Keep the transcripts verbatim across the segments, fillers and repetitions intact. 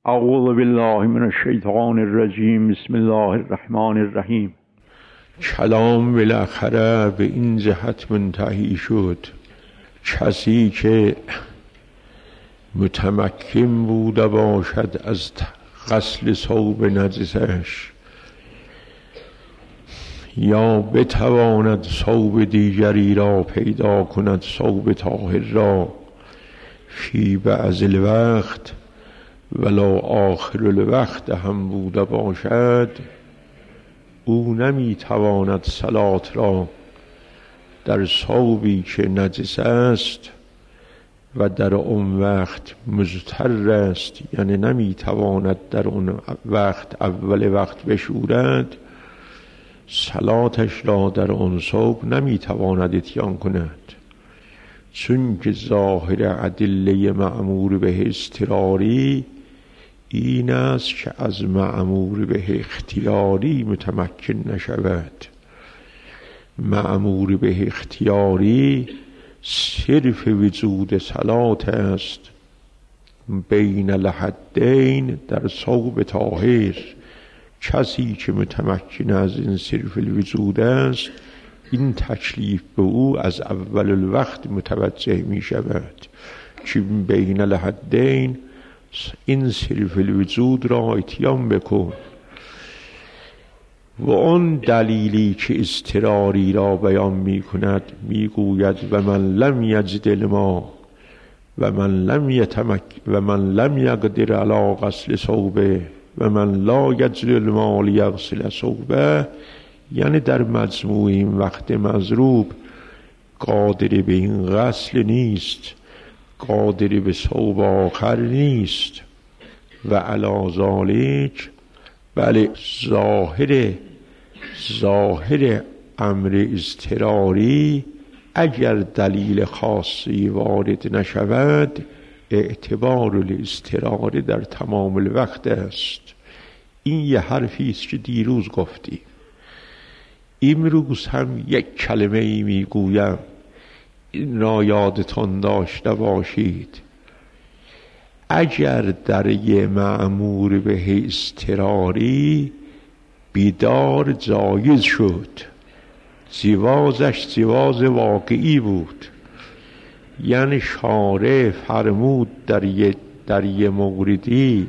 اعوذ بالله من الشیطان الرجیم. بسم الله الرحمن الرحیم. کلام بالاخره به این جهت منتهی شد کسی که متمکن بوده باشد از غسل ثوب نجسش یا بتواند ثوب دیگری را پیدا کند، ثوب طاهر را، فی بعض الوقت ولو آخر الوقت هم بوده باشد، او نمیتواند صلات را در ثوبی که نجس است و در اون وقت مضطر است، یعنی نمیتواند در اون وقت اول وقت بشورد، صلاتش را در اون ثوب نمیتواند اتیان کند، چون که ظاهر ادله مأمور به اضطراری این است که از مأمور به اختیاری متمکن نشود. مأمور به اختیاری صرف وجود صلات است بین الحدین در ثوب طاهر. کسی که متمکن از این صرف الوجود است، این تکلیف به او از اول الوقت متوجه می شود که بین الحدین این صرف الوجود را اتیان بکن. و اون دلیلی که اضطراری را بیان می کند می گوید و من لم یجد الماء و من لم یتمک و من لم یقدر علی غسل ثوبه و من لا یجد الماء لیغسل ثوبه، یعنی در مجموع این وقت مضروب قادر به این غسل نیست، قادر به ثوب آخر نیست. و علی ذالک، بله، ظاهر ظاهر امر اضطراری اگر دلیل خاصی وارد نشود، اعتبار الاضطرار در تمام الوقت است. این یه حرفی است که دیروز گفتی، امروز هم یک کلمه ای میگویم، این را یادتان داشته باشید. اگر در یه مأمور به اضطراری بیدار جایز شد، زیوازش زیواز واقعی بود، یعنی شارع فرمود در یه در یه موردی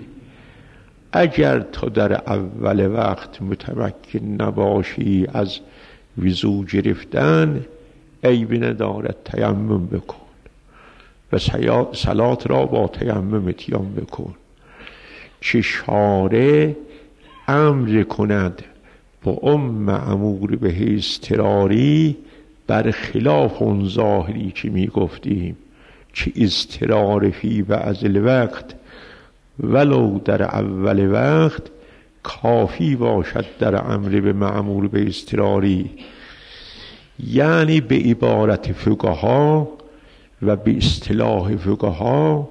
اگر تو در اول وقت متمکن نباشی از وضو گرفتن، عیبی ندارد، تیمم بکن و صلات را با تیمم اتیان بکن. که شارع امر کند با اون مأمور به اضطراری برخلاف اون ظاهری که می گفتیم که اضطرار فی بعض الوقت ولو در اول وقت کافی باشد در امر به مأمور به اضطراری. یعنی به عبارت فقها و به اصطلاح فقها،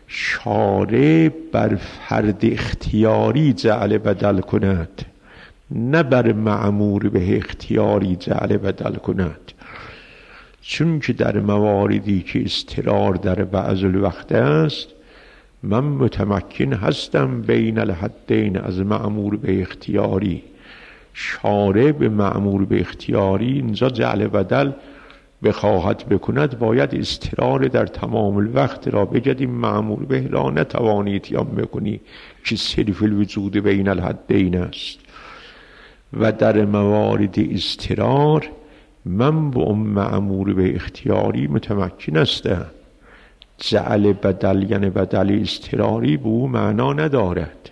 شارع بر فرد اختیاری جعل بدل کند، نه بر مأمور به اختیاری جعل بدل کند. چون که در مواردی که اضطرار در بعض الوقت است، من متمکن هستم بین الحدین از مأمور به اختیاری، شارع به مأمور به اختیاری اینجا جعل بدل بخواهد بکند، باید اضطرار در تمام الوقت را بگد این مأمور به را نتوانی اتیان بکنی که صرف الوجود بین الحدین است. و در موارد اضطرار من با اون مأمور به اختیاری متمکن هستم. جعل بدل یعنی بدل اضطراری به او معنا ندارد.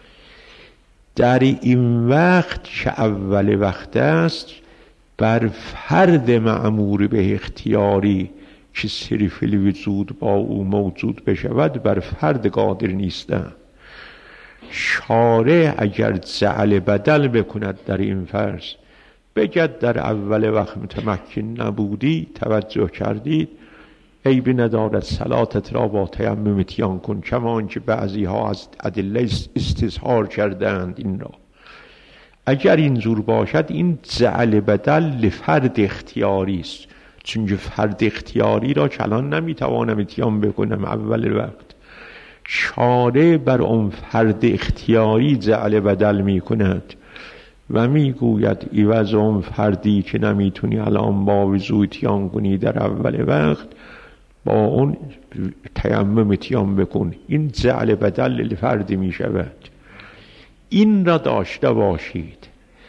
در این وقت که اول وقت است، بر فرد مأمور به اختیاری که صرف الوجود با او موجود بشود، بر فرد قادر نیستم. شارع اگر جعل بدل بکند در این فرض، بگد در اول وقت متمکن نبودی، توجه کردید، عیبی ندارد، صلاتت را با تیمم اتیان کن، کما آنکه بعضی ها از ادله استظهار کردند این را. اگر اینجور باشد، این جعل بدل لفرد اختیاری است، چون فرد اختیاری را کلان نمیتوانم اتیان بکنم اول وقت. شارع بر اون فرد اختیاری جعل بدل می کند و می گوید ایوز اون فردی که نمیتونی الان با وضو اتیان کنی در اول وقت، با اون تیمم اتیان بکن. این جعل بدل فرد می شود. این را داشته باشید.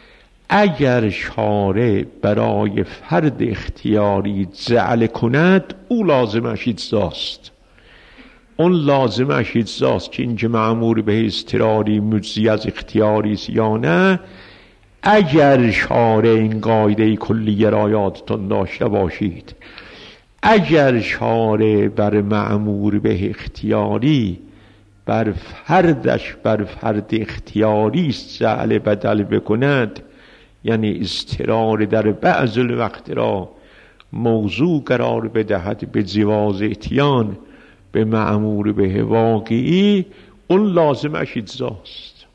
اگر شارع برای فرد اختیاری جعل کند، او لازمش اجزاست. اون لازمش اجزاست که اینکه مأمور به اضطراری مجزی از اختیاری است یا نه. اگر شارع این قاعده کلی رعایتتون داشته باشید، اگر شارع بر مأمور به اختیاری بر فردش بر فرد اختیاری است جعل بدل بکند، یعنی اضطرار در بعض الوقت را موضوع قرار بدهد به جواز اتیان به مأمور به واقعی، اون لازمش اجزاست.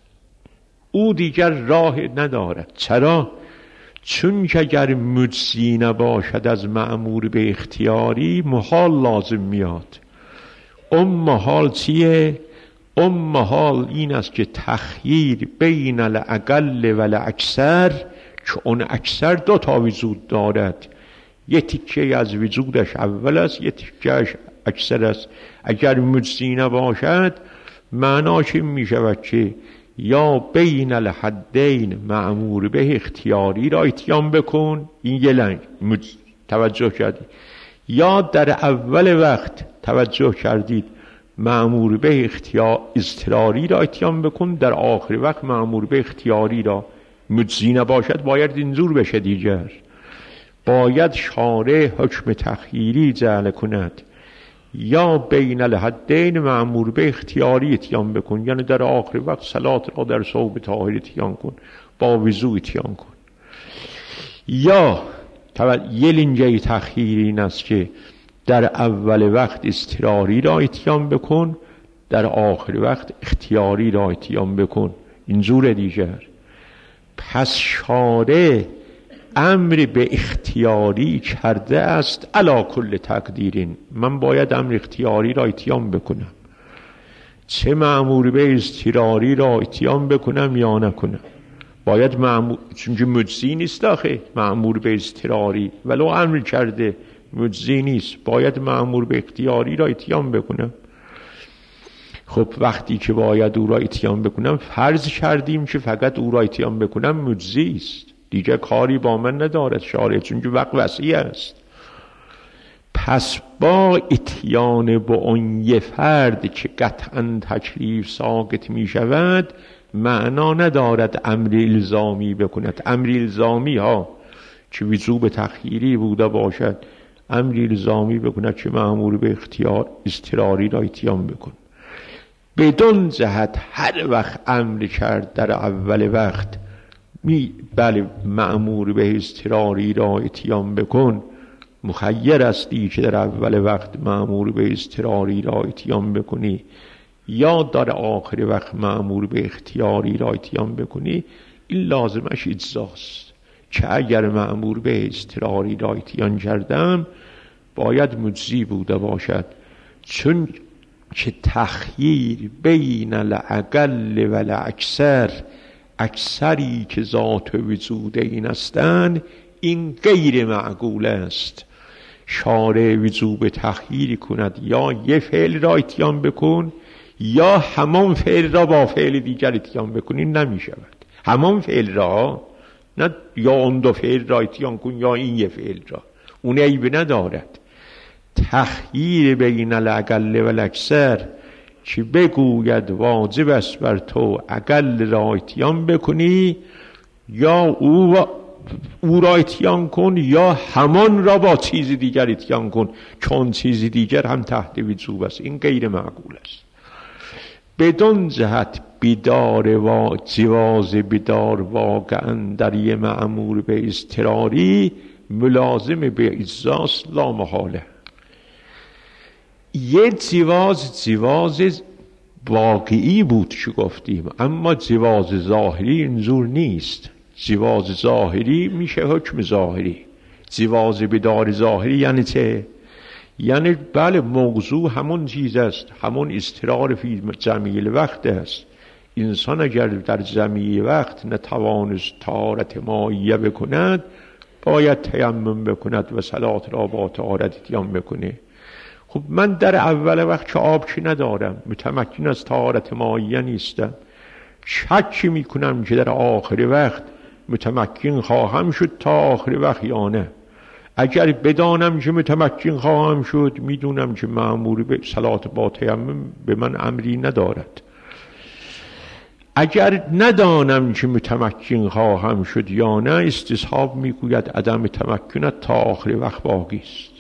او دیگر راه ندارد. چرا؟ چون که اگر مجزی نباشد از مأمور به اختیاری، محال لازم میاد. اون محال چیه؟ اون محال این است که تخییر بین الاقل و الاکثر، که اون اکثر دو تا وجود دارد، یه تیکه از وجودش اول است، یه تیکهش اکثر است. اگر مجزی نباشد معناش این می شود که یا بین الحدین مأمور به اختیاری را اتیان بکن، این یه لنگ توجه کردید، یا در اول وقت توجه کردید مأمور به اختیار اضطراری را اتیان بکن، در آخر وقت مأمور به اختیاری را. مجزی نباشد باید اینجور بشه دیگر، باید شارع حکم تخییری جعل کند، یا بین الحدین مأمور به اختیاری اتیان بکن، یعنی در آخر وقت صلات را در ثوب طاهر اتیان کن، با وضو اتیان کن. یا یه لنجه تخییری این است که در اول وقت اضطراری را اتیان بکن، در آخر وقت اختیاری را اتیان بکن. اینجور دیگر. پس شارع امر به اختیاری کرده است علی کل تقدیرین. من باید امر اختیاری را اتیان بکنم، چه مأمور به اضطراری را اتیان بکنم یا نکنم. باید مأمور، چون مجزی نیست آخه مأمور به اضطراری، ولو امر کرده مجزی نیست، باید مأمور به اختیاری را اتیان بکنم. خب وقتی که باید او را اتیان بکنم، فرض کردیم که فقط او را اتیان بکنم مجزی است، دیگه کاری با من ندارد شارع، چون که وقت وسیع است. پس با اتیان با اون یه فرد که قطعا تکلیف ساقط می شود، معنا ندارد امر الزامی بکند. امر الزامی ها که وجوب تخییری بوده باشد، امر الزامی بکند که مأمور به اختیار اضطراری را اتیان بکن. بدون جهت هر وقت امر کرد در اول وقت می بله مأمور به اضطراری را اتیان بکن، مخیر استی که در اول وقت مأمور به اضطراری را اتیان بکنی یا در آخر وقت مأمور به اختیاری را اتیان بکنی، این لازمش اجزاست که اگر مأمور به اضطراری را اتیان کردم باید مجزی بوده باشد، چون که تخییر بین الاقل و الاکثر، اکثری که ذات وجود این هستند، این غیر معقول است. شارع وجوب تخییر کند یا یه فعل را اتیان بکن یا همان فعل را با فعل دیگر اتیان بکن، این نمی شود. همان فعل را، نه یا اون دو فعل را اتیان کن یا این یه فعل را، اون عیب ندارد. تخییر بین الاقل و الاکثر که بگوید واجب است بر تو اقل را اتیان بکنی یا او او را اتیان کن یا همان را با چیز دیگر اتیان کن، چون چیز دیگر هم تحت وجوب است، این غیر معقول است. بدون جهت بیدار و جواز بیدار واقعا در یه مأمور به اضطراری ملازم به اجزاست لا محاله. یه جواز جواز واقعی بود که گفتیم، اما جواز ظاهری اینجور نیست. جواز ظاهری میشه حکم ظاهری. جواز بدار ظاهری یعنی چه؟ یعنی بله موضوع همون چیز است، همون اضطرار فی جمیع وقت است. انسان اگر در جمیع وقت نتوانست طهارت مائیه بکند باید تیمم بکند و صلات را با طهارت اتیان بکنه. خب من در اول وقت که آب چی ندارم، متمکن از طهارت مائیه نیستم، شک میکنم که در آخر وقت متمکن خواهم شد تا آخر وقت یا نه. اگر بدانم که متمکن خواهم شد میدونم که مأمور به صلات با تیمم به من امری ندارد. اگر ندانم که متمکن خواهم شد یا نه استصحاب میگوید عدم تمکنت تا آخر وقت باقی است.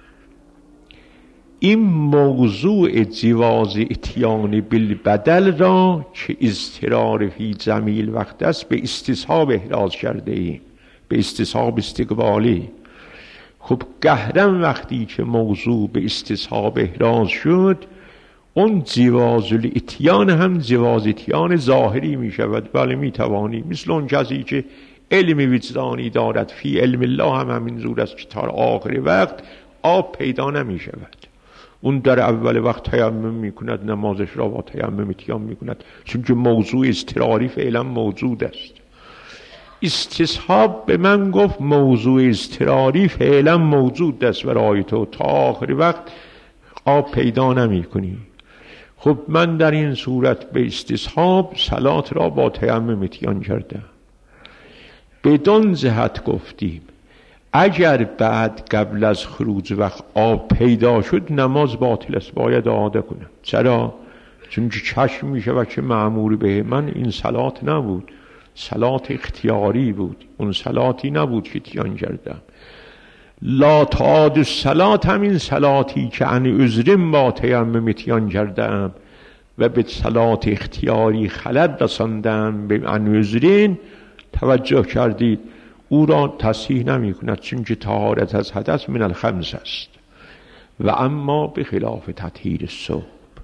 این موضوع جواز اتیان بالبدل را که اضطرار فی جمیع وقت است به استصحاب احراز کرده ایم، به استصحاب استقبالی. خب گهرم وقتی که موضوع به استصحاب احراز شد اون جواز الاتیان هم جواز اتیان ظاهری می شود. بله می توانی، مثل اون کسی که علم وجدانی دارد فی علم الله هم همین زور است که تا آخر وقت آب پیدا نمی شود. اون در اول وقت تیمم می کند، نمازش را با تیمم اتیان می کند، چون که موضوع اضطراری فعلا موجود است. استصحاب به من گفت موضوع اضطراری فعلا موجود است برای تو، تا آخر وقت آب پیدا نمی کنی. خب من در این صورت به استصحاب صلات را با تیمم اتیان کردم. بدون جهت گفتیم اگر بعد قبل از خروج وقت آب پیدا شد نماز باطل است، باید اعاده کنم. چرا؟ چون که چشم می شود که مأمور به من این صلات نبود، صلات اختیاری بود، اون صلاتی نبود که اتیان کردم. لا تعاد الصلات همین صلاتی که عن عذرم با تیمم اتیان کردم و به صلات اختیاری خلل رساندم به عن عذرین، توجه کردید او را تصحیح نمی کند، چون که طهارت از حدث من الخمس است. و اما به خلاف تطهیر صبح،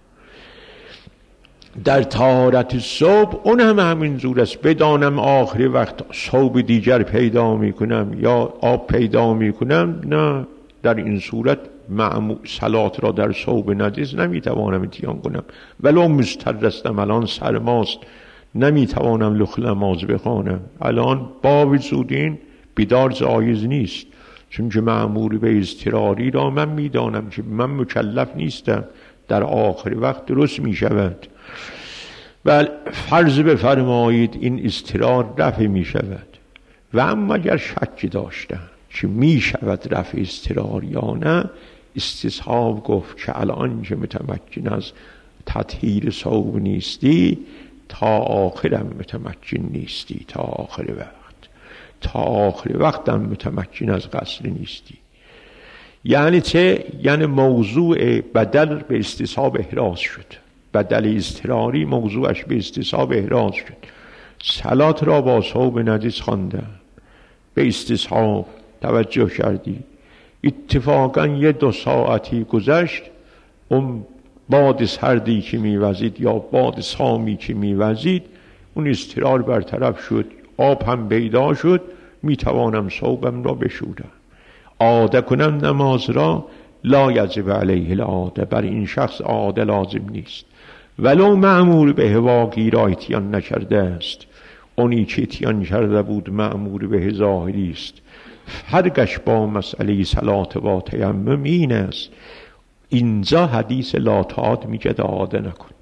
در طهارت صبح اون هم همین زور است. بدانم آخر وقت صبح دیگر پیدا می کنم یا آب پیدا می کنم، نه، در این صورت معمول صلات را در صبح نجس نمی توانم اتیان کنم. ولو مضطر استم، الان سرماست نمی توانم لخت نماز بخوانم، الان با وجود این بیدار جایز نیست، چون که مأمور به اضطراری را من می دانم که من مکلف نیستم، در آخر وقت درست می شود. بل فرض بفرمایید این اضطرار رفع می شود و اما اگر شک داشتم که می شود رفع اضطرار یا نه، استصحاب گفت که الان که متمکن از تطهیر صوب نیستی تا آخرم متمکن نیستی، تا آخر وقت، تا آخر وقتم متمکن از غسل نیستی. یعنی چه؟ یعنی موضوع بدل به استصحاب احراز شد، بدل اضطراری موضوعش به استصحاب احراز شد. صلات را با صوب نجس خواندم به استصحاب، توجه کردی، اتفاقا یه دو ساعتی گذشت، اون باد سردی که میوزید یا باد سامی که میوزید اون اضطرار برطرف شد، آب هم پیدا شد، میتوانم صوبم را بشورم، عاده کنم نماز را. لا یجب علیه العاده، بر این شخص عاده لازم نیست، ولو مأمور به واقعی را اتیان نکرده است. اونی که اتیان کرده بود مأمور به ظاهری است. فرقش با مسئله صلات با تیمم این است، اینجا حدیث لا تعاد میگه عاده نکن،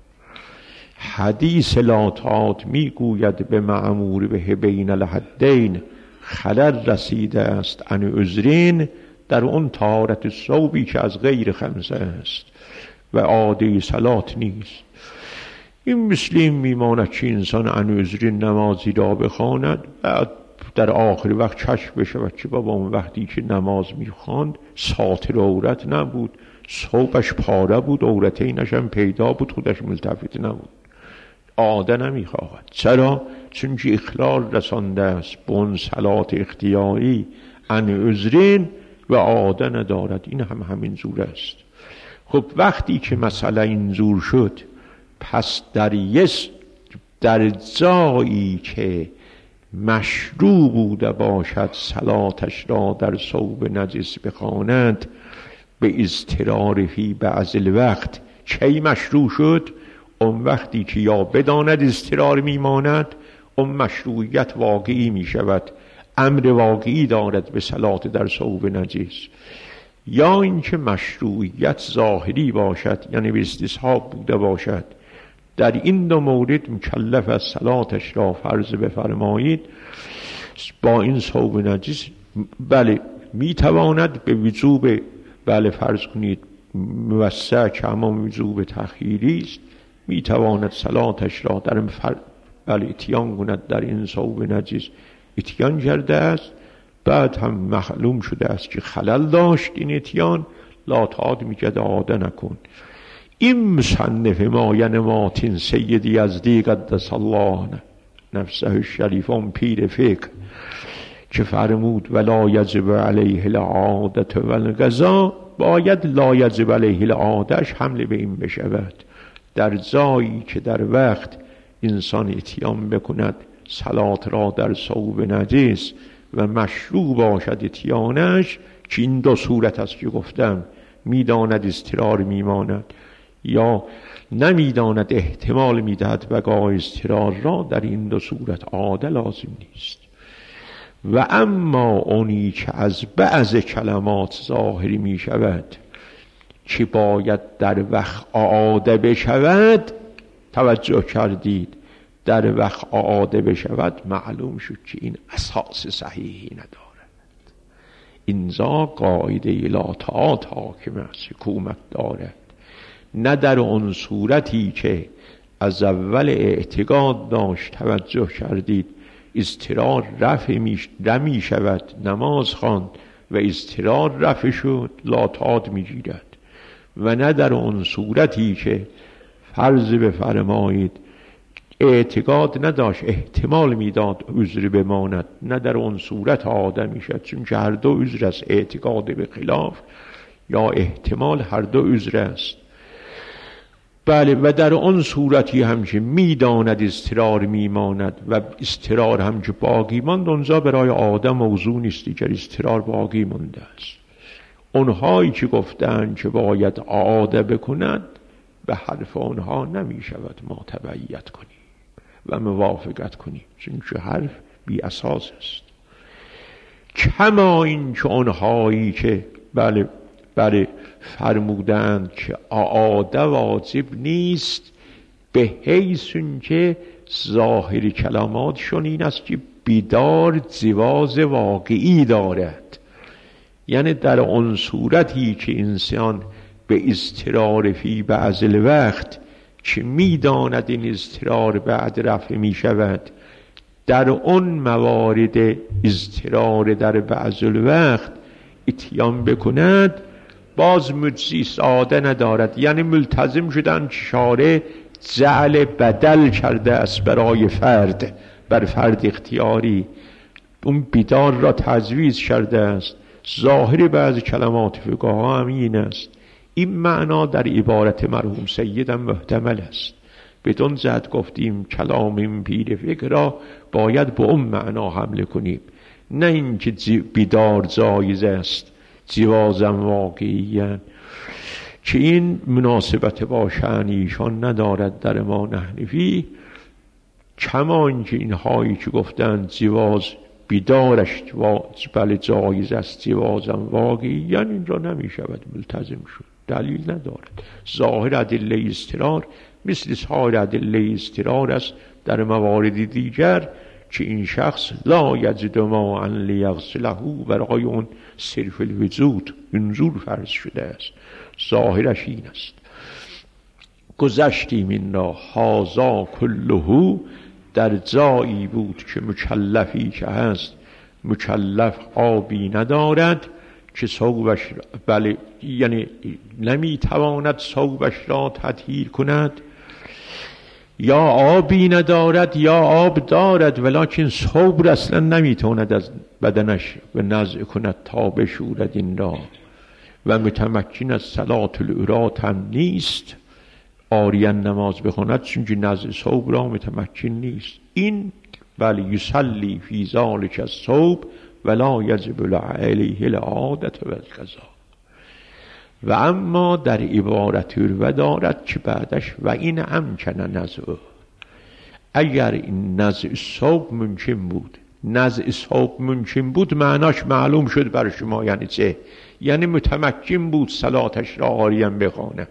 حدیث لا تعاد میگوید به مأمور به بین الحدین خلل رسیده است عن عذرین، در اون طهارت صوبی که از غیر خمسه است و عاده صلات نیست. این مسلم میماند که انسان عن عذرین نمازی را بخواند، بعد در آخر وقت چشم بشود که بابا اون وقتی که نماز میخواند ساتر عورت نبود، صوبش پاره بود، عورتینش هم پیدا بود، خودش ملتفت نبود، عاده نمیخواهد. چرا؟ چون که اخلال رسانده است به اون صلات اختیاری عن عذرین و عاده ندارد. این هم همین زور است. خب وقتی که مسئله این زور شد، پس در یس در جایی که مشروع بوده باشد صلاتش را در ثوب نجس بخواند، به اضطرار فی بعض الوقت چه مشروع شد؟ اون وقتی که یا بداند اضطرار میماند، اون مشروعیت واقعی میشود، امر واقعی دارد به صلات در ثوب نجس، یا اینکه مشروعیت ظاهری باشد، یعنی به استصحاب بوده باشد. در این دو مورد مکلف از صلاتش را فرض بفرمایید با این ثوب نجس. بله میتواند به وجوب، بله فرض کنید موسع که اما وجوب تخییری است، میتواند صلاتش را در فر... بله اتیان کند در این ثوب نجس، اتیان کرده است، بعد هم معلوم شده است که خلل داشت این اتیان، لا تعاد میگه عاده نکن. این مصنف ماین ماتین سیدی یزدی قدس الله نفسه الشریفان پیر فکر که فرمود ولا یجب علیه العادت و القضا، باید لا یجب علیه العادهش حمله به این بشود. در جایی که در وقت انسان اتیان بکند صلات را در ثوب نجس و مشروع باشد اتیانش، که این دو صورت است که گفتم، میداند اضطرار میماند یا نمیداند احتمال میدهد بقای اضطرار را، در این دو صورت عاده لازم نیست. و اما اونی که از بعض کلمات ظاهری می شود که باید در وقت عاده بشود، توجه کردید در وقت عاده بشود، معلوم شد که این اساس صحیحی ندارد. اینجا قاعده لا تعاد حاکم است، حکومت دارد، نه در اون صورتی که از اول اعتقاد داشت، توجه کردید اضطرار رفع می شود، نماز خواند و اضطرار رفع شد، لا تعاد می گیرد، و نه در اون صورتی که فرض بفرمایید اعتقاد نداشت، احتمال میداد عذر بماند، نه در اون صورت عاده می شد، چون که هر دو عذر است، اعتقاد به خلاف یا احتمال هر دو عذر است. بله، و در اون صورتی هم که میداند اضطرار میماند و اضطرار هم که باقی ماند، اونجا برای آدم موضوع نیست دیگر، اضطرار باقی مانده است. اونهایی که گفتند که باید عاده بکند، به حرف اونها نمی شود ما تبعیت کنیم و موافقت کنیم، چون که حرف بی اساس است. کما این که اونهایی که بله بله فرمودند که عاده واجب نیست، به حیث که ظاهر کلماتشون این است که بیدار جواز واقعی دارد، یعنی در اون صورتی که انسان به اضطرار فی بعض الوقت که میداند این اضطرار بعد رفع می شود، در اون موارد اضطرار در بعض الوقت اتیان بکند، باز مجزی ساده ندارد. یعنی ملتزم شدن که شارع جعل بدل کرده است برای فرد، بر فرد اختیاری اون بیدار را تجویز کرده است. ظاهر بعض کلمات فقها هم این است. این معنا در عبارت مرحوم سیدم محتمل است. بدون جهت گفتیم کلام این پیر فقه را باید به اون معنا حمله کنیم، نه اینکه بیدار جایز است جوازم واقعیاً، که این مناسبت با شأن ایشان ندارد در ما نحنفی. کما اینکه اینهایی که گفتند جواز بیدارش بله جایز است جوازم واقعیاً، این را نمی شود ملتزم شد، دلیل ندارد. ظاهر ادله اضطرار مثل سایر ادله اضطرار است در موارد دیگر که این شخص لا یجد ماء لیغسله، برای اون صرف الوجود انظور فرض شده است، ظاهرش این است. گذشتیم این را هازا کلهو، در جایی بود که مکلفی که هست مکلف آبی ندارد که ثوبش بله یعنی نمیتواند ثوبش را تطهیر کند، یا آبی ندارد یا آب دارد ولکن ثوب را اصلا نمیتواند از بدنش به نزع کند تا بشورد این را، و متمکن از صلات العرات هم نیست آریان نماز بخواند، چون نزع ثوب را متمکن نیست. این بله یصلی فی ذلک الثوب ولا یجب علیه العادة والقضاء. و اما در عبارت و دارد که بعدش و این امکن نزعه، اگر این نزع صوب ممکن بود، نزع صوب ممکن بود معناش معلوم شد بر شما یعنی چه؟ یعنی متمکن بود صلاتش را عاریم بخواند.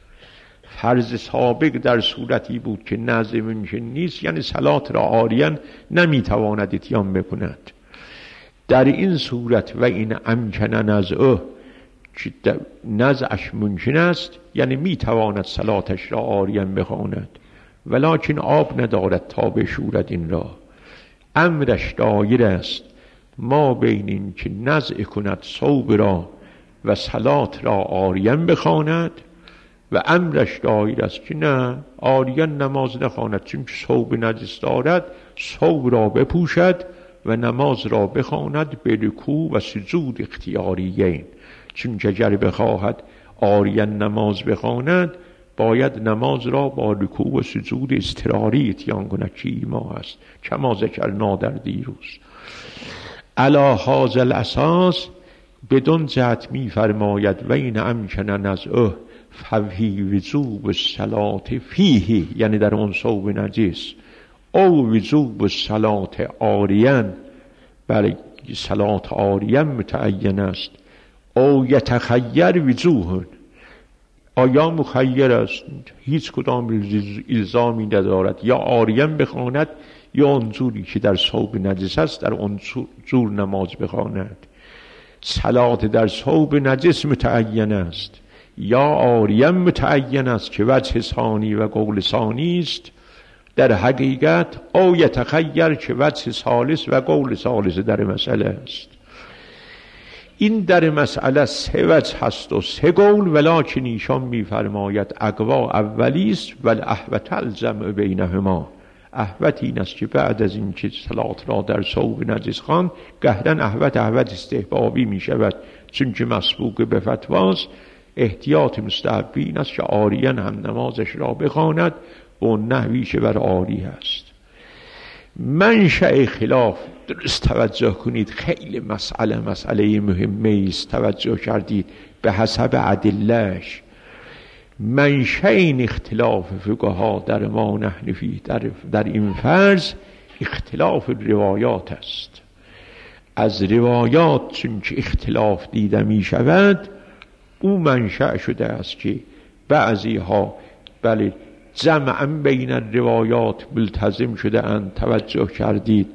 فرض سابق در صورتی بود که نزع ممکن نیست، یعنی صلات را عاریم نمیتواند اتیان بکند. در این صورت و این امکن نزعه که نزعش ممکن است، یعنی میتواند صلاتش را عاریم بخواند ولکن آب ندارد تا بشورد این را. امرش دایر است ما بین این که نزع کند ثوب را و صلات را عاریم بخواند، و امرش دایر است که نه عاریم نماز نخواند، چون که ثوب نجس دارد ثوب را بپوشد و نماز را بخواند به رکوع و سجود اختیاریین. چون که اگر بخواهد عاریم نماز بخواند باید نماز را با رکوع و سجود اضطراری اتیان کند که ایما است، کما ذکرنا در دیروز. علی هذا الاساس بدون جهت می فرماید و این امکن نزعه فوهی وجوب الصلاة فیه، یعنی در اون ثوب نجس، او وجوب الصلاة عاریا، برای صلات عاریا متعین است، او یتخیر وجوه، آیا مخیر است، هیچ کدام الزامی ندارد، یا عاریم بخواند یا اونجوری که در ثوب نجس است در اون جور نماز بخواند. صلات در ثوب نجس متعین است یا عاریم متعین است که وجه ثانی و قول ثانی است در حقیقت، او یتخیر که وجه ثالث و قول ثالث در مسئله است. این در مسئله سه وجه هست و سه قول، ولکن ایشان می‌فرماید اقوا اولی است و الاحوط الجمع بینهما. احوط این است که بعد از این که صلات را در ثوب نجس خواند گهرن احوط احوط استحبابی می شود، چون که مسبوق به فتواست. احتیاط مستحبی این است که عارین هم نمازش را بخواند و نحوی که بر عاری هست. منشأ خلاف درست توجه کنید، خیلی مسئله مسئله مهمه است، توجه کردید به حسب ادله‌اش. منشأ این اختلاف فقها در ما نحن فیه در, در این فرض اختلاف روایات است. از روایات چون که اختلاف دیده می شود او منشأ شده است که بعضی ها بله جمعاً بین روایات ملتزم شده اند، توجه کردید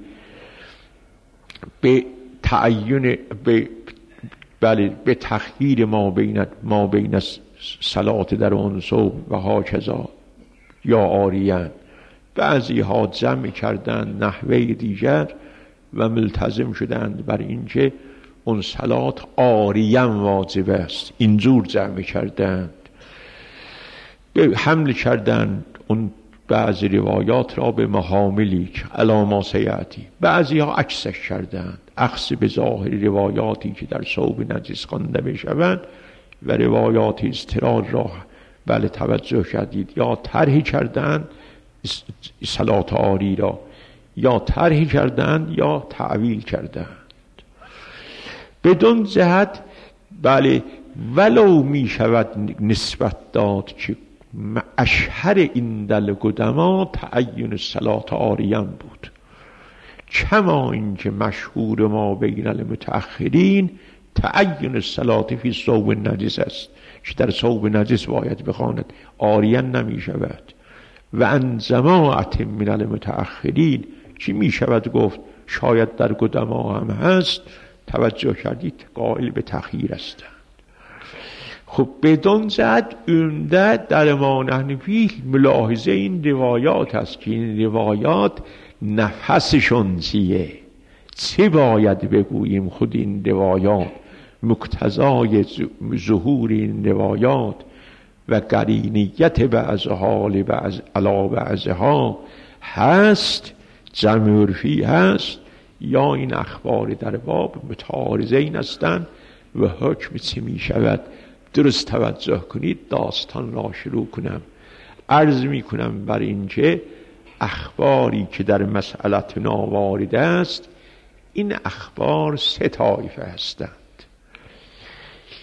به تعیین به بله به تخییر ما بین ما بین صلات در اون ثوب و هاکذا یا عاریان. بعضی ها جمع کردند نحوه دیگر و ملتزم شدند بر اینکه اون صلات عاریان واجب است، اینجور جمع کردند، به حمل کردند اون بعضی روایات را به محاملی که علامه سیعتی. بعضی ها عکسش کردند، عکس به ظاهر روایاتی که در ثوب نجس خوانده بشوند و روایات اضطرار را بله توجه کردید، یا طرح کردند صلات عاری را، یا طرح کردند یا تعویل کردند. بدون جهت بله ولو می شود نسبت داد که اشهر این دل قدما تعین صلات عاریم بود، کما این که مشهور ما بین المتأخرین تعین صلات فی ثوب نجس است که در ثوب نجس باید بخواند، عاریم نمی شود. و ان جماعت من المتأخرین که می شود گفت شاید در قدما هم هست، توجه کردید قائل به تخییر هستند. خب بدون جهت عمده در ما نحن فیه ملاحظه این روایات است که این روایات نفسشون چیه، چه باید بگوییم. خود این روایات مقتضای ظهور این روایات و قرینیت بعضها لبعض علی بعضها هست، جمع عرفی هست، یا این اخبار در باب متعارضین هستند و حکم چه می شود. درست توجه کنید، داستان را شروع کنم. عرض می کنم بر اینکه اخباری که در مسئلتنا وارد است، این اخبار سه طایفه هستند.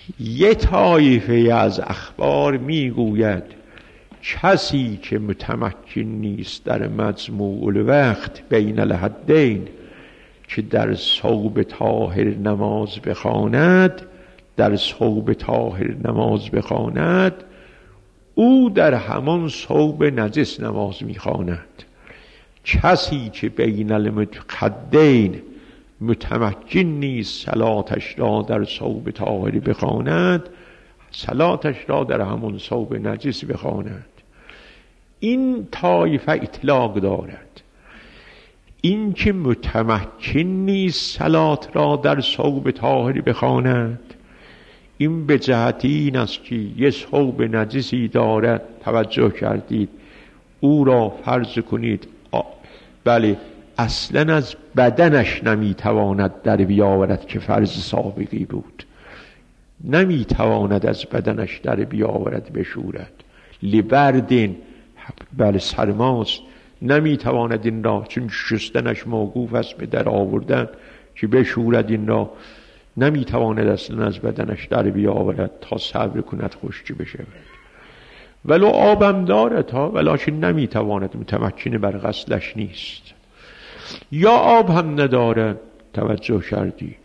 یه طایفه از اخبار میگوید کسی که متمکن نیست در مجموع الوقت بین الحدین که در ثوب طاهر نماز بخواند در ثوب طاهر نماز بخواند او در همان ثوب نجس نماز میخواند. کسی که بین المتقدین متمکن نیست صلاتش را در ثوب طاهر بخواند صلاتش را در همان ثوب نجس بخواند. این طایفه اطلاق دارد. این که متمکن نیست صلات را در ثوب طاهر بخواند این به جهت این است که یه ثوب نجسی دارد. توجه کردید او را فرض کنید بله اصلا از بدنش نمیتواند در بیاورد که فرض سابقی بود، نمیتواند از بدنش در بیاورد بشورد. لبردین بله سرماست نمیتواند این را چون شستنش موقوف است به در آوردن که بشورد این را نمیتواند اصلا از بدنش در بیاورد تا صبر کند خشکی بشود. ولو آبم دارد ها ولیکن نمیتواند متمکن بر غسلش نیست. یا آب هم ندارد. توجه کردید.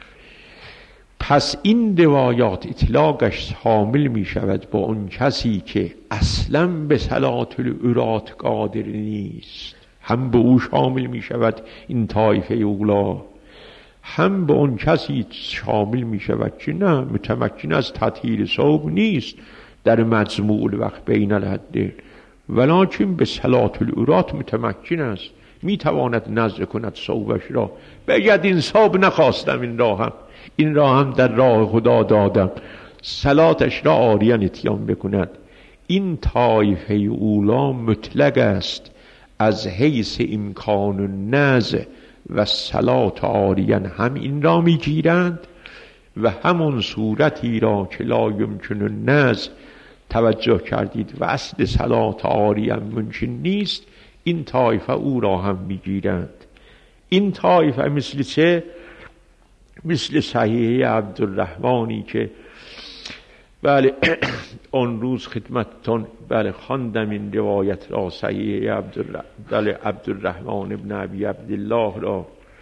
پس این روایات اطلاقش حامل می شود با اون کسی که اصلا به صلات العورات قادر نیست، هم به او شامل می شود این طایفه اولا، هم به اون کسی شامل می شود که نه متمکن از تطهیر ثوب نیست در مجموع الوقت بین الحدین ولکن به صلات العورات متمکن است، می تواند نزع کند ثوبش را. بگید این ثوب نخواستم، این را هم این را هم در راه خدا دادم، صلاتش را عاریان اتیان بکند. این طایفه اولا مطلق است از حیث امکان النزع و صلات عاریان هم این را می گیرند و همون صورتی را که لا یمکن النزع توجه کردید و اصل صلات عاریان ممکن نیست این طایفه او را هم می گیرند. این طایفه مثل چه؟ مثل صحیح عبدالرحمنی که بله اون روز خدمتتون بله خواندم این روایت را، صحیح عبدالرحمن بله عبدالرحمن ابن ابی عبدالله را.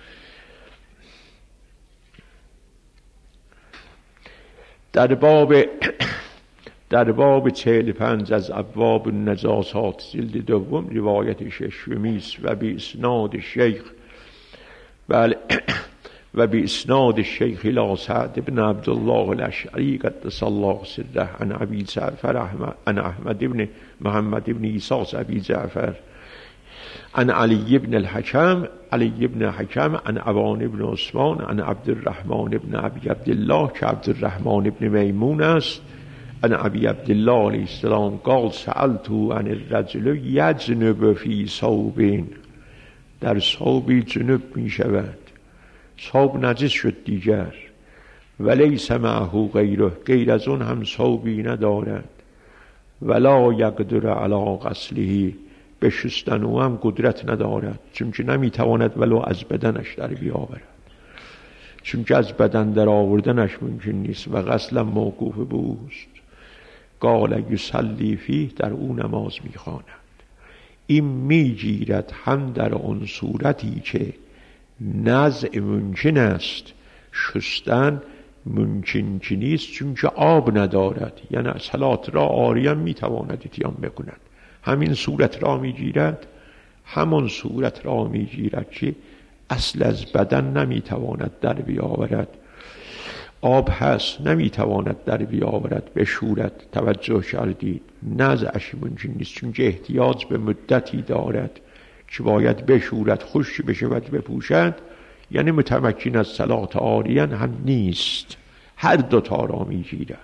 در باب در باب چهل پنج از ابواب النجاسات جلد دوم روایت ششمی است و به اسناد شیخ بله و به اسناد الشیخ لا سعد بن عبدالله الاشعری قدس الله سره عن ابی جعفر احمد عن احمد بن محمد بن عیسی ابی جعفر عن علی بن الحکم علی بن حکم عن عوان بن عثمان عن عبدالرحمن بن ابی عبدالله که عبدالرحمن بن میمون است عن ابی عبدالله علیه السلام قال سألتو عن الرجل یجنب فی ثوبین، در ثوبی جنب می شود، ثوب نجس شد دیگر، ولیس معه غیره، غیر از اون هم ثوبی ندارد، ولا یقدر علی غسله، به شستن او هم قدرت ندارد چون که نمیتواند ولو از بدنش در بیاورد، چون که از بدن در آوردنش ممکن نیست و غسل موقوف به اوست. قال یصلی فیه، در او نماز میخواند. این میگیرد هم در آن صورتی که نزع ممکن است، شستن ممکن که نیست چون که آب ندارد، یعنی صلات را عاریان میتواند اتیان بکند، همین صورت را میگیرد، همان صورت را میگیرد که اصل از بدن نمیتواند در بیاورد، آب هست نمیتواند در بیاورد بشورد. توجه کردید نزعش ممکن نیست چون که احتیاج به مدتی دارد که باید بشورد، خشک بشود، بپوشد، یعنی متمکن از صلات عاریان هم نیست، هر دوتا را میگیرد.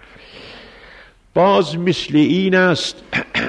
باز مثل این است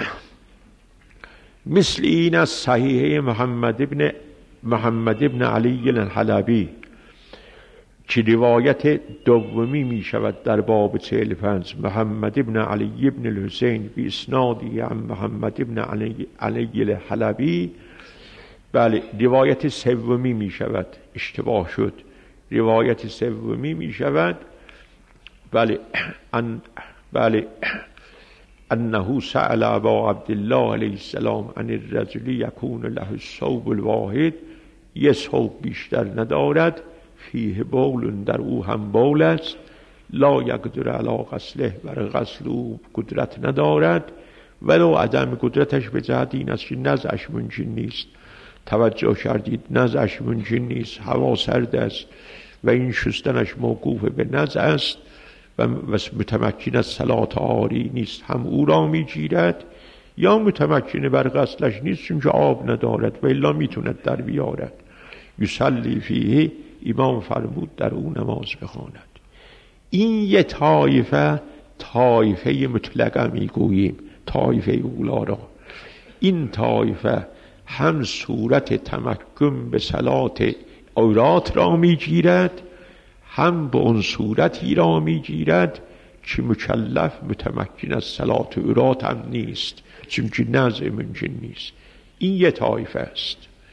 مثل این است صحیح محمد ابن محمد ابن علی الحلبی که روایت دومی می شود در باب چهل پنج، محمد ابن علی ابن الحسین بی اسنادی عن محمد ابن علی, علی الحلبی. بله روایت سومی می شود، اشتباه شد، روایت سومی می شود بله ان بله انه سأل ابا عبدالله علیه السلام عن الرجل یکون له الثوب الواحد، یه ثوب بیشتر ندارد، فیه بول، در او هم بول است، لا یقدر علی غسله، برای غسل او قدرت ندارد، ولو عدم قدرتش به جهت این است که نزعش ممکن نیست. توجه کردید، نزعش ممکن نیست، هوا سرد است و این شستنش موقوف به نزع است و متمکن از صلات عاری نیست، هم او را می گیرد، یا متمکن بر غسلش نیست چون که آب ندارد و الا میتوند در بیارد. یصلی فیه، امام فرمود در او نماز بخواند. این یه طایفه، طایفه مطلقه میگوییم، طایفه اولا را. این طایفه هم صورت تمکن به صلات عورات را میگیرد، هم به اون صورتی را میگیرد که مکلف متمکن از صلات عورات هم نیست چون که نزع ممکن نیست. این یه طایفه است.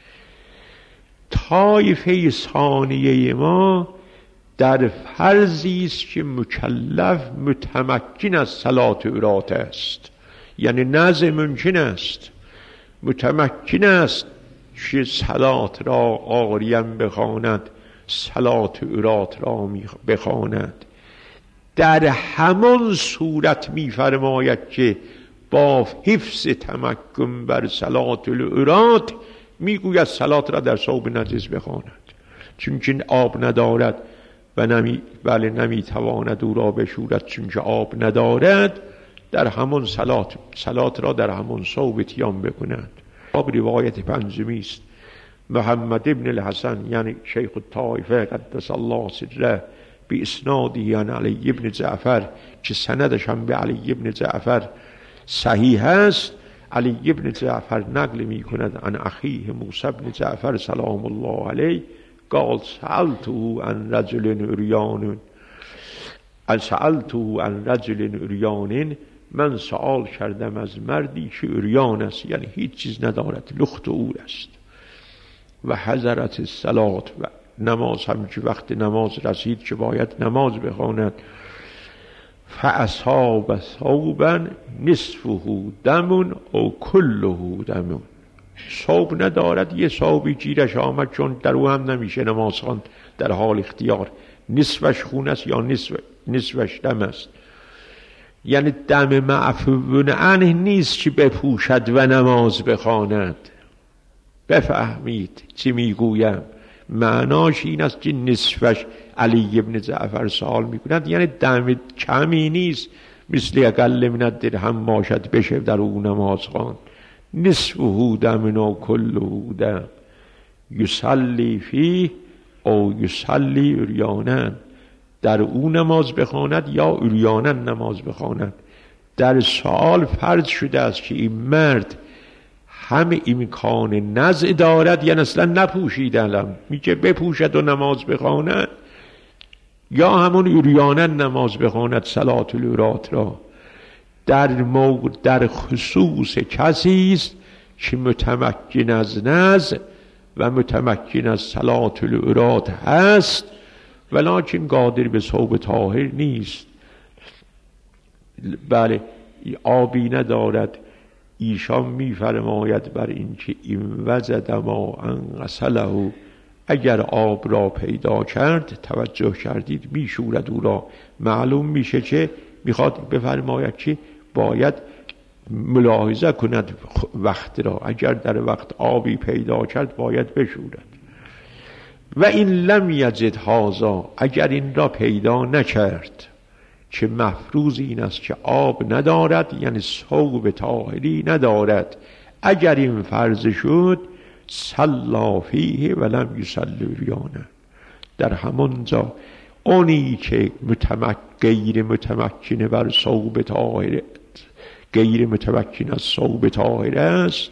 طایفه ثانیه ما در فرضی است که مکلف متمکن از صلات عورات است، یعنی نزع ممکن است، متمکن است که صلات را عاریم بخواند، صلات عورات را بخواند. در همان صورت می‌فرماید که با حفظ تمکن بر صلات العورات میگوید صلات را در ثوب نجس بخواند، چون که آب ندارد و نمی بله نمیتواند او را بشورد چون که آب ندارد، در همون صلات صلات را در همون ثوب اتیان بکند. آب روایت پنجمی است. محمد ابن الحسن یعنی شیخ الطائفه قدس الله سره به اسنادی عن علی ابن جعفر که سندش هم به علی ابن جعفر صحیح است، علی ابن جعفر نقل می کند عن اخیه موسی ابن جعفر سلام الله علیه قال سألته عن رجل عریان، سألته عن رجل عریان، من سوال کردم از مردی که عریان است، یعنی هیچ چیز ندارد، لخت او است، و حضرت الصلات، و نماز هم که وقت نماز رسید که باید نماز بخواند، فاصاب ثوبا نصفه دم او کله دم، ثوب ندارد، یه ثوبی گیرش آمد چون در او هم نمیشه نماز خواند در حال اختیار، نصفش خون است یا نصف نصفش دم است، یعنی دم معفو عنه نیست که بپوشد و نماز بخواند. بفهمید چی میگویم؟ معناش این است که نصفش، علی ابن جعفر سوال میکند، یعنی دم کمی نیست، مثل اقل من الدرهم باشد بشه در او نماز خواند. نصفه دم و کله دم یصلی فیه او یصلی عریانا، در او نماز بخواند یا عریانا نماز بخواند. در سوال فرض شده است که این مرد هم امکان نزع دارد، یعنی اصلا نپوشیده، الان میگه بپوشد و نماز بخواند، یا همون عریانا نماز بخواند صلات العورات را. در موقع در خصوص کسی است که متمکن از نزع و متمکن از صلات العورات هست ولکن قادر به ثوب طاهر نیست، بله آبی ندارد. ایشان می‌فرماید بر این که این وجد ما ان غسله، اگر آب را پیدا کرد، توجه کردید، میشورد او را. معلوم میشه که میخواد بفرماید که باید ملاحظه کند وقت را، اگر در وقت آبی پیدا کرد باید بشورد. و این لم یجد هذا، اگر این را پیدا نکرد که مفروض این است که آب ندارد، یعنی ثوب طاهری ندارد، اگر این فرض شد صلی فیه ولم یصلی عریانا، در همونجا اونی که متمکن غیر متمکن بر ثوب طاهر، غیر متمکن از ثوب طاهر است،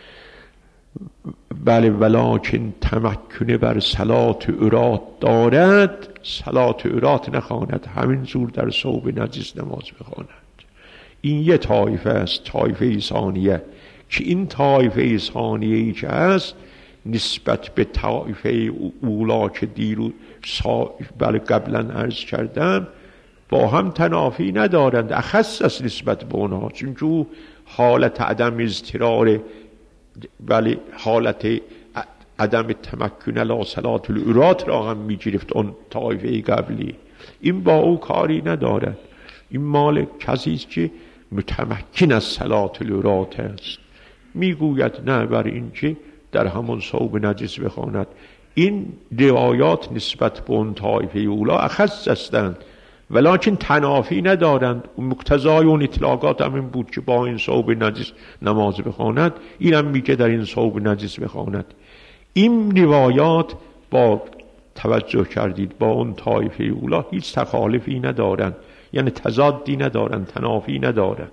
بله ولکن تمکن بر صلات عورات دارد، صلات عورات نخواند، همین جور در ثوب نجس نماز بخواند. این یه طایفه است، طایفه ثانیه، که این طایفه ثانیه ای که هست نسبت به طایفه اولا که دیرو بله قبلا عرض کردم با هم تنافی ندارند، اخص است نسبت به اونها، چون که حالت عدم اضطرار ولی حالت عدم تمکن لا صلات العورات را هم می گرفت اون طایفه قبلی. این با او کاری ندارد، این مال کسی است که متمکن از صلات العورات است. میگوید نه بر این که در همون ثوب نجس بخواند. این روایات نسبت به اون طایفه اولا اخص هستند ولکن تنافی ندارند. مقتضای اون اطلاقات هم این بود که با این ثوب نجس نماز بخواند، این هم میگه در این ثوب نجس بخواند. این روایات با توجه کردید با اون طایفه اولا هیچ تخالفی ندارند، یعنی تضادی ندارند، تنافی ندارند.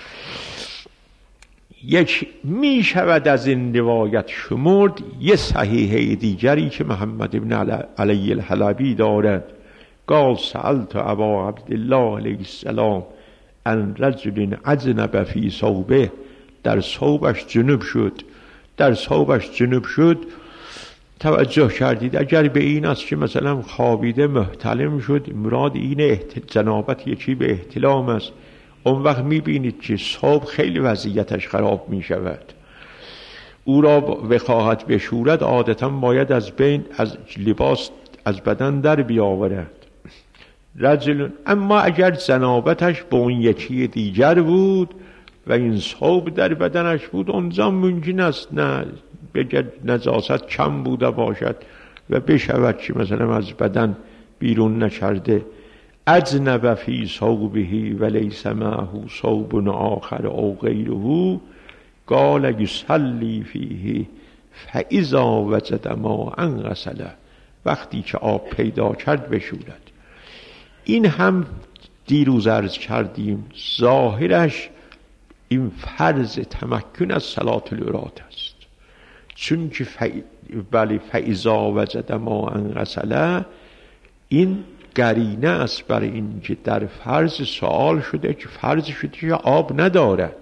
یک می شود از این روایت شمرد یه صحیحه دیگری که محمد بن علی الحلبی دارد. قال سألت ابا عبدالله علیه السلام ان رجل اجنب فی ثوبه، در ثوبش جنب شد، در ثوبش جنب شد. توجه کردید اگر به این است که مثلا خوابیده محتلم شد، مراد این جنابت یکی به احتلام است، اون وقت میبینید که ثوب خیلی وضعیتش خراب میشود. او را بخواهد بشورد عادتا باید از بین از لباس از بدن در بیاورد رجل. اما اگر جنابتش به اون یکی دیگر بود و این ثوب در بدنش بود، اونجا ممکن است نه بگر نجاست کم بوده باشد و بشود که مثلا از بدن بیرون نکرده. اجنب فی ثوبه و لیس معه ثوب آخر او غیره قال یصلی فیه فاذا وجد ماء غسله، وقتی که آب پیدا کرد بشورد. این هم دیروز عرض کردیم ظاهرش این فرض تمکن از صلات العورات است، چون که ف... بلی فاذا وجد ماء غسله این قرینه است برای این که در فرض سوال شده که فرض شده که آب ندارد.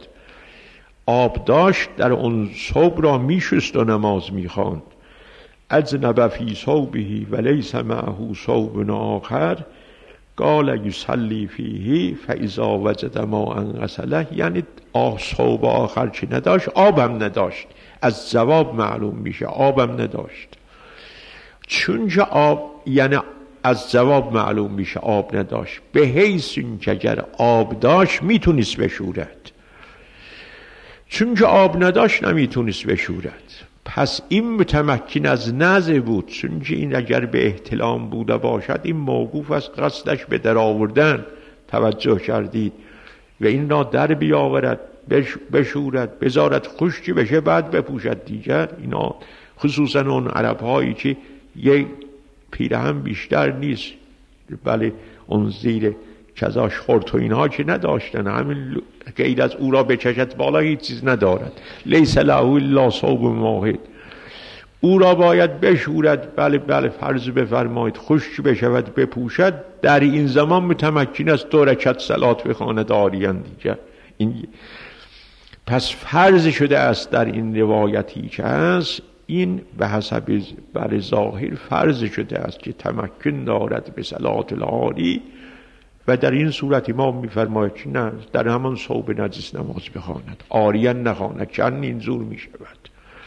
آب داشت در اون ثوب را میشست و نماز میخواند. اجنب فی ثوبه و لیس معه ثوب آخر قال یصلی فیه فاذا وجد ماء غسله، یعنی آه ثوب آخر چی نداشت، آب هم نداشت. از جواب معلوم میشه آب هم نداشت، چون که آب یعنی از جواب معلوم میشه آب نداشت، به حیث این که اگر آب داشت میتونست بشورد، چون که آب نداشت نمیتونست بشورد. پس این متمکن از نزع بود، چون که این اگر به احتلام بوده باشد این موقوف از قصدش به در آوردن. توجه کردید و این را در بیاورد بشورد بذارد خشکی بشه بعد بپوشد دیگر. اینا خصوصا اون عرب هایی که یک پیرهن بیشتر نیست، بله اون زیر کذا شورت و اینها که نداشتن، همین غیر از او را بچشد بالا هیچ چیز ندارد. لیس له الا ثوب واحد، او را باید بشورد، بله بله فرض بفرمایید خشک بشود بپوشد، در این زمان متمکن است دو رکعت صلات بخواند عاریاً دیگر. این پس فرض شده است در این روایتی که هست، این به حسب بر ظاهر فرض شده است که تمکن دارد به صلات العاری و در این صورت امام میفرماید که نه در همان ثوب نجس نماز بخواند، عاریاً نخواند، چند اینجور می شود.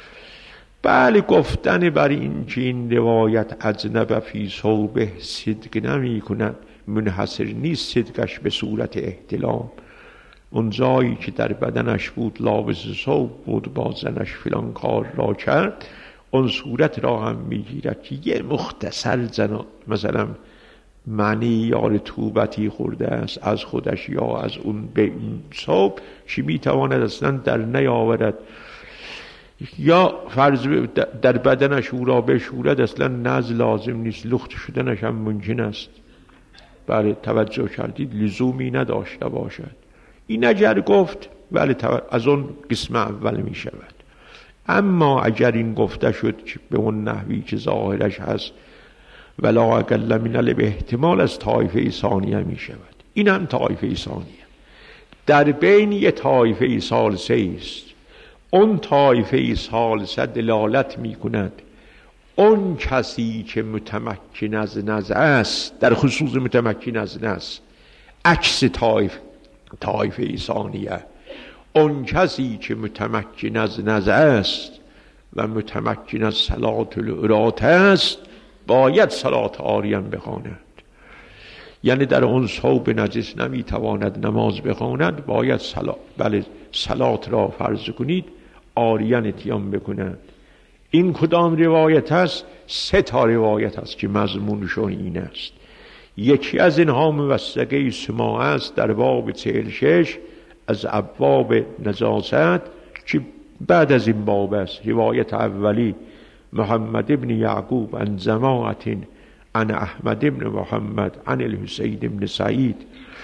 بله گفتن بر این که این روایت اجنب فی ثوبه صدق نمی کند، منحصر نیست صدقش به صورت احتلام. اون جایی که در بدنش بود لابس ثوب بود با زنش فلان کار را کرد، اون صورت را هم میگیرد که یه مختصر زنا مثلا معنی یا رطوبتی خورده است از خودش یا از اون به این ثوب که میتواند اصلا در نیاورد، یا فرض در بدنش او را بشورد اصلا نز لازم نیست، لخت شدنش هم ممکن است. بله توجه کردید لزومی نداشته باشد. این اگر گفت ولی از اون قسم اول می شود. اما اگر این گفته شد که به اون نحوی که ظاهرش هست ولا اقل من الاحتمال از طایفه ثانیه می شود. این هم طایفه ثانیه در بین یه طایفه ثالثه است. اون طایفه ثالثه دلالت می کند اون کسی که متمکن از نزع است، در خصوص متمکن از نزع عکس طایف طایفه ثانیه. اون کسی که متمکن از نزع است و متمکن از صلات العرات است باید صلات عاریان بخواند. یعنی در اون ثوب نجس نمیتواند نماز بخواند، باید صلات بله صلات را فرض کنید عاریان اتیان بکنند. این کدام روایت است؟ سه تا روایت است که مضمونشون این است. یکی از اینها موثقه سماع است در باب چهل شش از ابواب نجاست که بعد از این باب است. روایت اولی محمد ابن یعقوب عن جماعت عن احمد ابن محمد عن الحسین ابن سعید.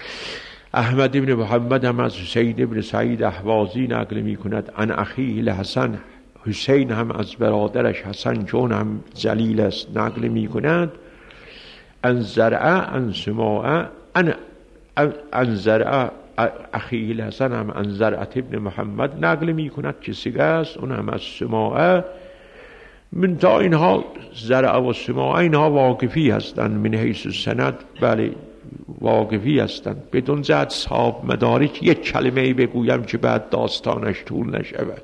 احمد ابن محمد هم از حسین ابن سعید احوازی نقل می کند. عن اخیه الحسن، حسین هم از برادرش حسن چون هم جلیل است نقل می کند. عن زرعه عن سماعه عن عن زرعه اخیه الحسن هم عن زرعه ابن محمد نقل می کند که سیگه است، اون هم از سماعه. من تا اینها زرعه و سماعه اینها واقفی هستند، من حیث سند بله واقفی هستند. بدون جهت صاحب مدارک یک کلمه بگویم که بعد داستانش طول نشود.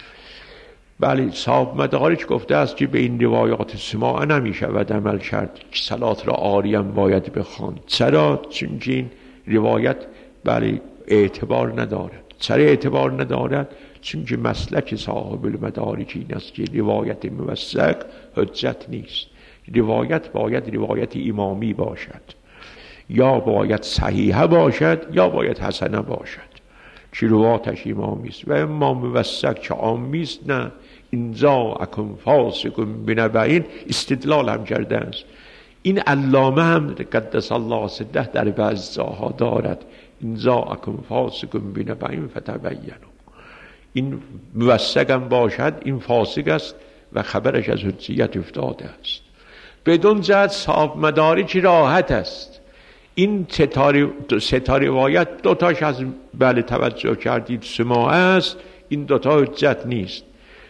بله صاحب مدارک گفته است که به این روایات سماعه نمی شود عمل کرد که صلات را عاریان باید بخواند. چرا؟ چون این روایت بله اعتبار ندارد. چرا اعتبار ندارد؟ چون که مسلک صاحب المدارک این است که روایت موثق حجت نیست. روایت باید روایت امامی باشد، یا باید صحیحه باشد یا باید حسنه باشد که رواتش امامی است. و اما موثق که عامی است نه. اینجا اکن فاسق بنبأ استدلال هم کرده است. این علامه هم قدس الله سره در بعض جاها دارد اینجا اکن فاسق بنبأ فتبینوا. این موثق هم باشد این فاسق است و خبرش از حجیت افتاده است. بدون جهت صاحب مدارک راحت است. این سه تا روایت دو تاش از بله توجه کردید سماعه است، این دو تا حجت نیست.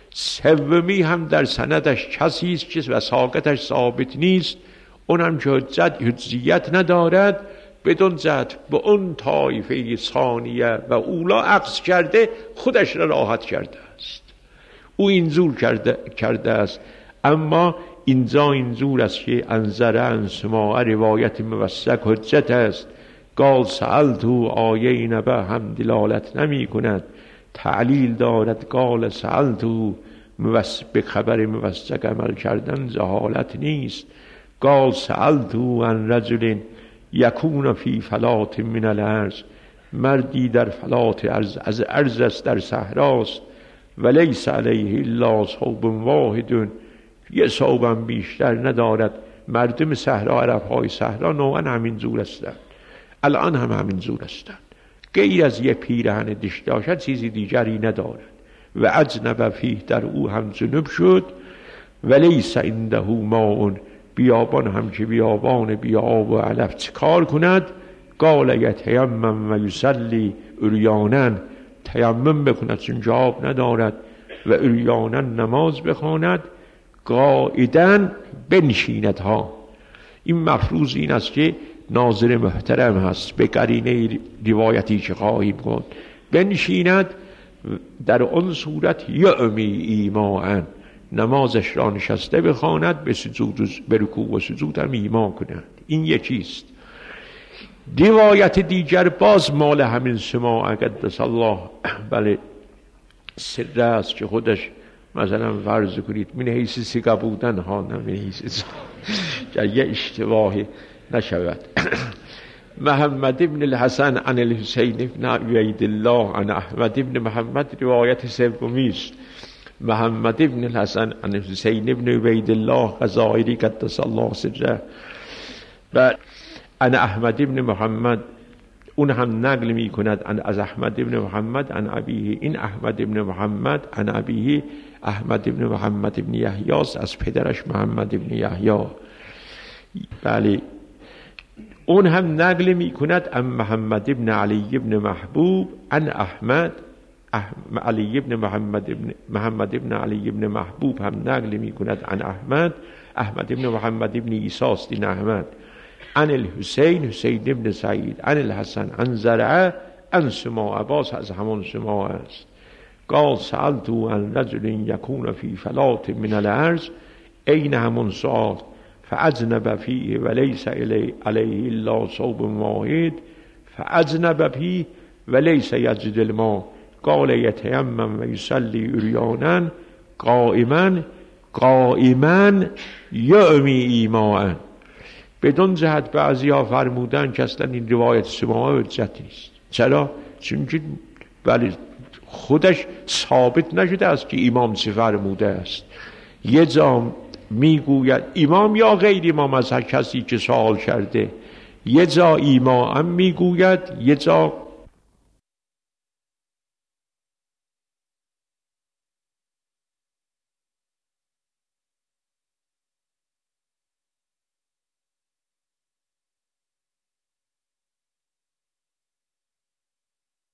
سومی هم در سندش کسی است که وثاقتش ثابت نیست، اونم که حجت حجیت ندارد. بدون جهت به اون طایفه ثانیه و اولا عکس کرده خودش را راحت کرده است، او اینجور کرده, کرده است. اما اینجا اینجور است که انظر ان سماع روایت موثق حجت است. قال سألتو آیه نبه هم دلالت نمی کند، تعلیل دارد. قال سألتو به خبر موثق عمل کردن جهالت نیست. قال سألتو عن رجل یکون فی فلات من الارض، مردی در فلات ارز از ارز است در صحراست. ولیس علیه الا ثوب واحد، یه ثوبم بیشتر ندارد. مردم صحرا عرب‌های صحرا نوعا همین جور هستند، الان هم همین جور هستند. غیر از یه پیرهن داشته باشد چیزی دیگری ندارد. و اجنب فیه، در او هم جنوب شد. ولیس عنده ماء، بیابان هم که بیابان بیاب و علف چه کار کند؟ قال یتیمم و یصلی عریانا، تیمم بکند چون جواب ندارد و عریانا نماز بخواند. قاعدن بنشیند ها. این مفروض این است که ناظر محترم هست به قرینه روایتی که خواهیم گفت بنشیند. در آن صورت یعمی ایماء، نمازش را نشسته بخواند، به سجود و به رکوع و سجود هم ایما کند. این یکیست. روایت دیگر باز مال همین سماع قدس الله بله سر است که خودش مثلا فرض کنید من حیث سیگا بودن ها، نه من حیث که یه اشتباهی نشود. محمد ابن الحسن عن الحسین ابن عبید الله عن احمد ابن محمد روایت سومی است. محمد ابن الحسن عن الحسین ابن عبید الله غزائری قدس الله سره و عن احمد ابن محمد، اون هم نقل می کند از احمد ابن محمد عن ابیه. این احمد ابن محمد عن ابیه احمد ابن محمد ابن یحیی است، از پدرش محمد ابن یحیی. بله اون هم نقل می کند عن محمد ابن علی ابن محبوب عن احمد. علی ابن محمد ابن محمد ابن علی ابن محبوب هم نقل می کند عن احمد. احمد ابن محمد ابن عیسی است این احمد. عن الحسین حسین ابن سعید عن الحسن عن زرعه عن سماعه، باز از همان سماعه است. قال سألتو عن رجل یکون فی فلات من الارض، این همون سؤال، فاجنب فیه ولیس علیه الا ثوب واحد فاجنب فیه ولیس یجد الماء، قال یتیمم و یصلی عریانا قائما قائما یعمی ایماء. بدون جهت بعضی ها فرمودن که اصلا این روایت سماعه حجت نیست. چرا؟ چون که ولی خودش ثابت نشده است که امام چه فرموده است. یه جا میگوید امام یا غیر امام از هر کسی که سوال کرده، یه جا امام میگوید، یه جا